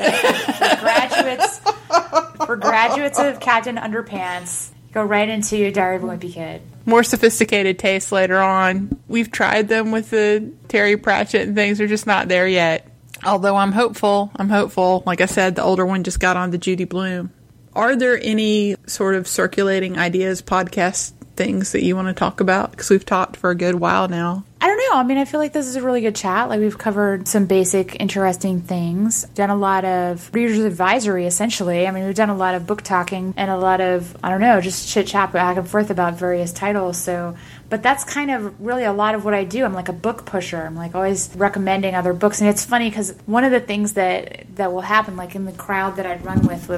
For graduates of Captain Underpants, go right into Diary of a Wimpy Kid. More sophisticated tastes later on. We've tried them with the Terry Pratchett and things. They're just not there yet. Although I'm hopeful. Like I said, the older one just got on to Judy Blume. Are there any sort of circulating ideas, podcast things that you want to talk about? Because we've talked for a good while now. I don't know. I mean, I feel like this is a really good chat. Like, we've covered some basic, interesting things. Done a lot of reader's advisory, essentially. I mean, we've done a lot of book talking and a lot of, just chit-chat back and forth about various titles. But that's kind of really a lot of what I do. I'm like a book pusher. I'm like always recommending other books. And it's funny because one of the things that will happen, like in the crowd that I'd run with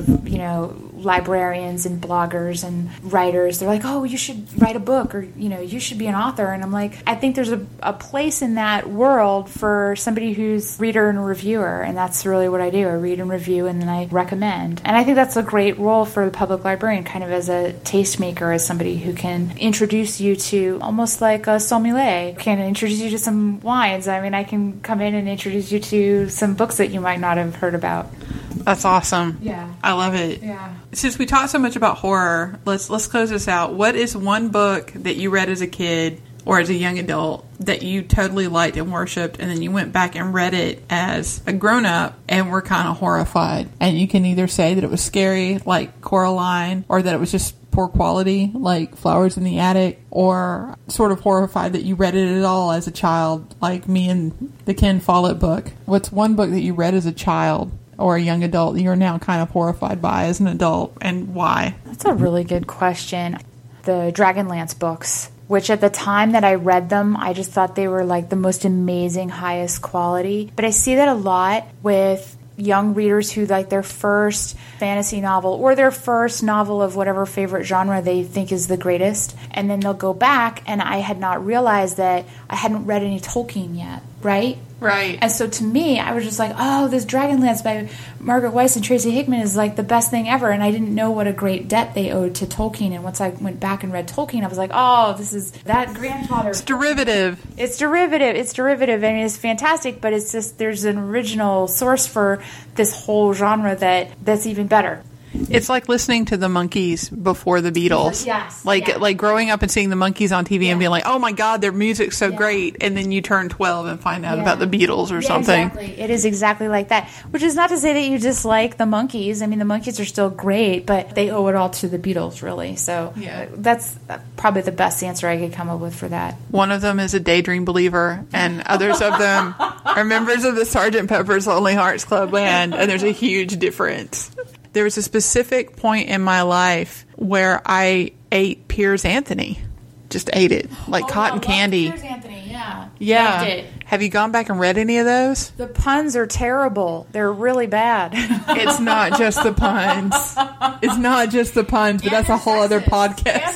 librarians and bloggers and writers, they're like, oh, you should write a book, or, you should be an author. And I'm like, I think there's a place in that world for somebody who's reader and reviewer. And that's really what I do. I read and review, and then I recommend. And I think that's a great role for the public librarian, kind of as a tastemaker, as somebody who can introduce you to, almost like a sommelier, can introduce you to some wines. I mean, I can come in and introduce you to some books that you might not have heard about. That's awesome. Yeah. I love it. Yeah. Since we talked so much about horror, let's close this out. What is one book that you read as a kid or as a young adult that you totally liked and worshipped, and then you went back and read it as a grown-up and were kind of horrified? And you can either say that it was scary, like Coraline, or that it was just poor quality, like Flowers in the Attic, or sort of horrified that you read it at all as a child, like me and the Ken Follett book. What's one book that you read as a child or a young adult that you're now kind of horrified by as an adult, and why? That's a really good question. The Dragonlance books, which at the time that I read them, I just thought they were like the most amazing, highest quality. But I see that a lot with young readers who like their first fantasy novel or their first novel of whatever favorite genre they think is the greatest, and then they'll go back, and I had not realized that I hadn't read any Tolkien yet, right? Right. And so to me, I was just like, oh, this Dragonlance by Margaret Weis and Tracy Hickman is like the best thing ever. And I didn't know what a great debt they owed to Tolkien. And once I went back and read Tolkien, I was like, oh, this is that grandfather. It's derivative. It's derivative. I mean, it's fantastic, but it's just, there's an original source for this whole genre that's even better. It's like listening to the Monkees before the Beatles. Yes. Like growing up and seeing the Monkees on TV and being like, oh my God, their music's so great. And then you turn 12 and find out about the Beatles or something. Exactly. It is exactly like that. Which is not to say that you dislike the Monkees. I mean, the Monkees are still great, but they owe it all to the Beatles, really. So that's probably the best answer I could come up with for that. One of them is a daydream believer, and others of them are members of the Sgt. Pepper's Lonely Hearts Club Band, and there's a huge difference. There was a specific point in my life where I ate Piers Anthony. Just ate it. Like cotton candy. Piers Anthony, yeah. Yeah. Loved it. Have you gone back and read any of those? The puns are terrible. They're really bad. It's not just the puns. It's not just the puns, but that's a whole other podcast.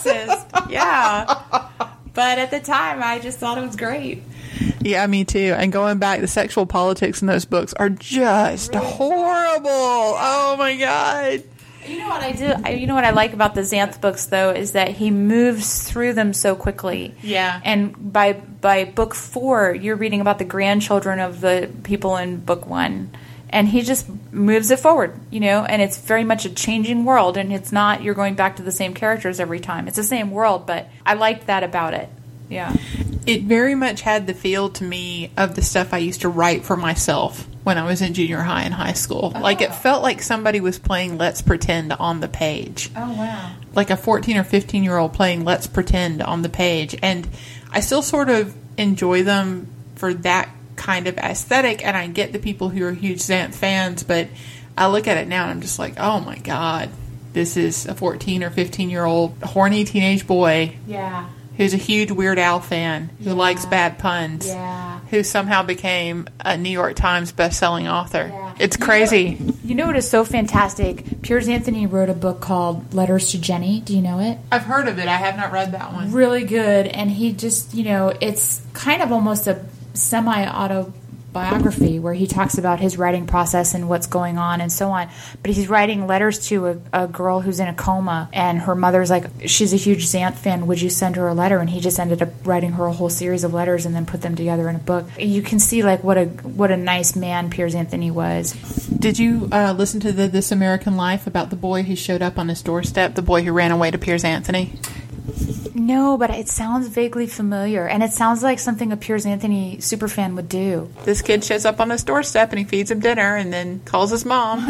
Yeah. But at the time, I just thought it was great. Yeah, me too. And going back, the sexual politics in those books are just really horrible. Oh my God. You know what I do? You know what I like about the Xanth books, though, is that he moves through them so quickly. Yeah. And by book 4, you're reading about the grandchildren of the people in book 1. And he just moves it forward, and it's very much a changing world. And it's not you're going back to the same characters every time. It's the same world, but I liked that about it. Yeah. It very much had the feel to me of the stuff I used to write for myself when I was in junior high and high school. Oh. Like, it felt like somebody was playing Let's Pretend on the page. Oh, wow. Like a 14 or 15-year-old playing Let's Pretend on the page. And I still sort of enjoy them for that kind of aesthetic, and I get the people who are huge Xanth fans, but I look at it now and I'm just like, oh my God, this is a 14 or 15-year-old horny teenage boy. Yeah. Who's a huge Weird Al fan, who likes bad puns, who somehow became a New York Times best-selling author. Yeah. It's crazy. You know what is so fantastic? Piers Anthony wrote a book called Letters to Jenny. Do you know it? I've heard of it. I have not read that one. Really good. And he just, it's kind of almost a semi-autobiography where he talks about his writing process and what's going on and so on. But he's writing letters to a girl who's in a coma, and her mother's like, she's a huge Xanth fan, would you send her a letter? And he just ended up writing her a whole series of letters and then put them together in a book. You can see like what a nice man Piers Anthony was. Did you listen to the This American Life about the boy who showed up on his doorstep, the boy who ran away to Piers Anthony? No, but it sounds vaguely familiar, and it sounds like something a Piers Anthony superfan would do. This kid shows up on his doorstep, and he feeds him dinner, and then calls his mom.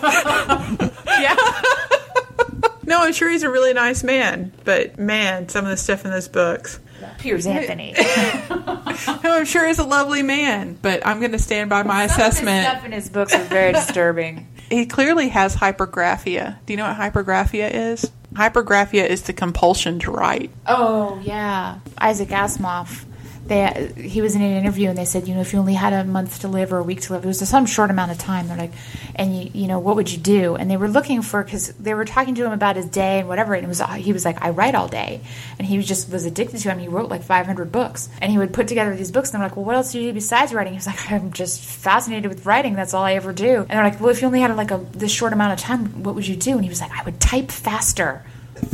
Yeah. No, I'm sure he's a really nice man, but man, some of the stuff in those books. Piers Anthony. No, I'm sure he's a lovely man, but I'm going to stand by my assessment. Some of the stuff in his books is very disturbing. He clearly has hypergraphia. Do you know what hypergraphia is? Hypergraphia is the compulsion to write. Oh, yeah. Isaac Asimov. He was in an interview and they said, if you only had a month to live or a week to live, it was some short amount of time. They're like, and what would you do? And they were looking for, because they were talking to him about his day and whatever. And he was like, I write all day. And he was addicted to it. He wrote like 500 books. And he would put together these books. And they're like, well, what else do you do besides writing? He was like, I'm just fascinated with writing. That's all I ever do. And they're like, well, if you only had this short amount of time, what would you do? And he was like, I would type faster.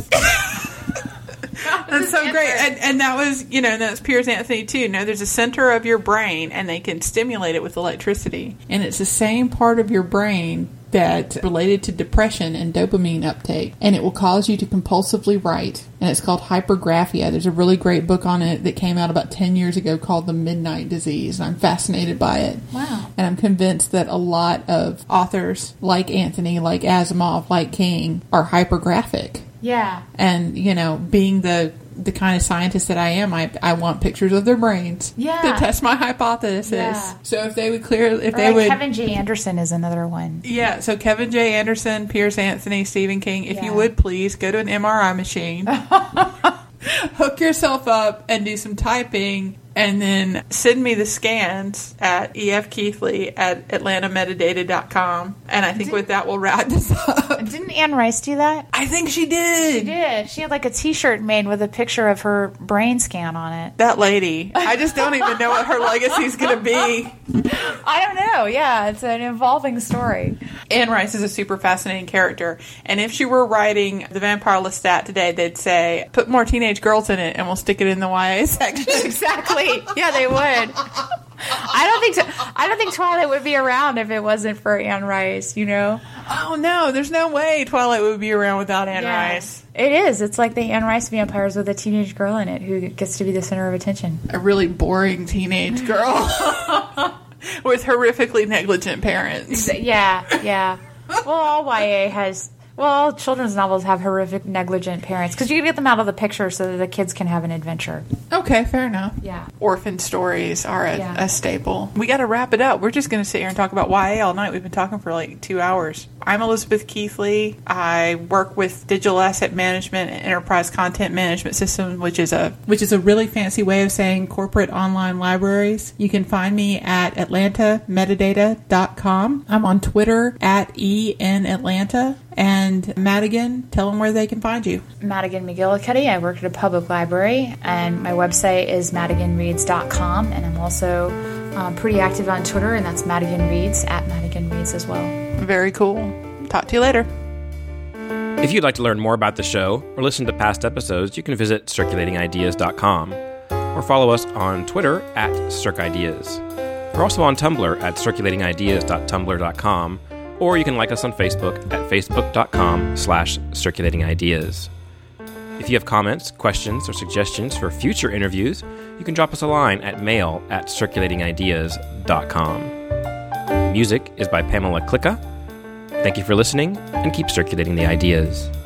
That's so great. And that was, that's Piers Anthony too. There's a center of your brain and they can stimulate it with electricity. And it's the same part of your brain that's related to depression and dopamine uptake. And it will cause you to compulsively write. And it's called hypergraphia. There's a really great book on it that came out about 10 years ago called The Midnight Disease. And I'm fascinated by it. Wow. And I'm convinced that a lot of authors like Anthony, like Asimov, like King are hypergraphic. Yeah. And, being the kind of scientist that I am, I want pictures of their brains to test my hypothesis. Yeah. So if they would Kevin J. Anderson is another one. Yeah, so Kevin J. Anderson, Piers Anthony, Stephen King, if you would please go to an MRI machine, hook yourself up and do some typing, and then send me the scans at efkeithley@atlantametadata.com. And I think with that, we'll wrap this up. Didn't Anne Rice do that? I think she did. She did. She had like a t-shirt made with a picture of her brain scan on it. That lady. I just don't even know what her legacy's going to be. I don't know. Yeah, it's an evolving story. Anne Rice is a super fascinating character. And if she were writing The Vampire Lestat today, they'd say, put more teenage girls in it and we'll stick it in the YA section. Exactly. Yeah, they would. I don't think Twilight would be around if it wasn't for Anne Rice, Oh, no. There's no way Twilight would be around without Anne Rice. It is. It's like the Anne Rice vampires with a teenage girl in it who gets to be the center of attention. A really boring teenage girl with horrifically negligent parents. Yeah. Well, all YA has... Well, children's novels have horrific, negligent parents because you can get them out of the picture so that the kids can have an adventure. Okay, fair enough. Yeah. Orphan stories are a staple. We got to wrap it up. We're just going to sit here and talk about YA all night. We've been talking for like 2 hours. I'm Elizabeth Keithley. I work with Digital Asset Management and Enterprise Content Management System, which is a really fancy way of saying corporate online libraries. You can find me at atlantametadata.com. I'm on Twitter at ENAtlanta. And Madigan, tell them where they can find you. Madigan McGillicuddy. I work at a public library, and my website is madiganreads.com. And I'm also pretty active on Twitter, and that's Madigan Reads, at Madigan Reads as well. Very cool. Talk to you later. If you'd like to learn more about the show or listen to past episodes, you can visit circulatingideas.com or follow us on Twitter at circideas. We're also on Tumblr at circulatingideas.tumblr.com, or you can like us on Facebook at facebook.com/circulatingideas. If you have comments, questions, or suggestions for future interviews, you can drop us a line at mail@circulatingideas.com. Music is by Pamela Klicka. Thank you for listening, and keep circulating the ideas.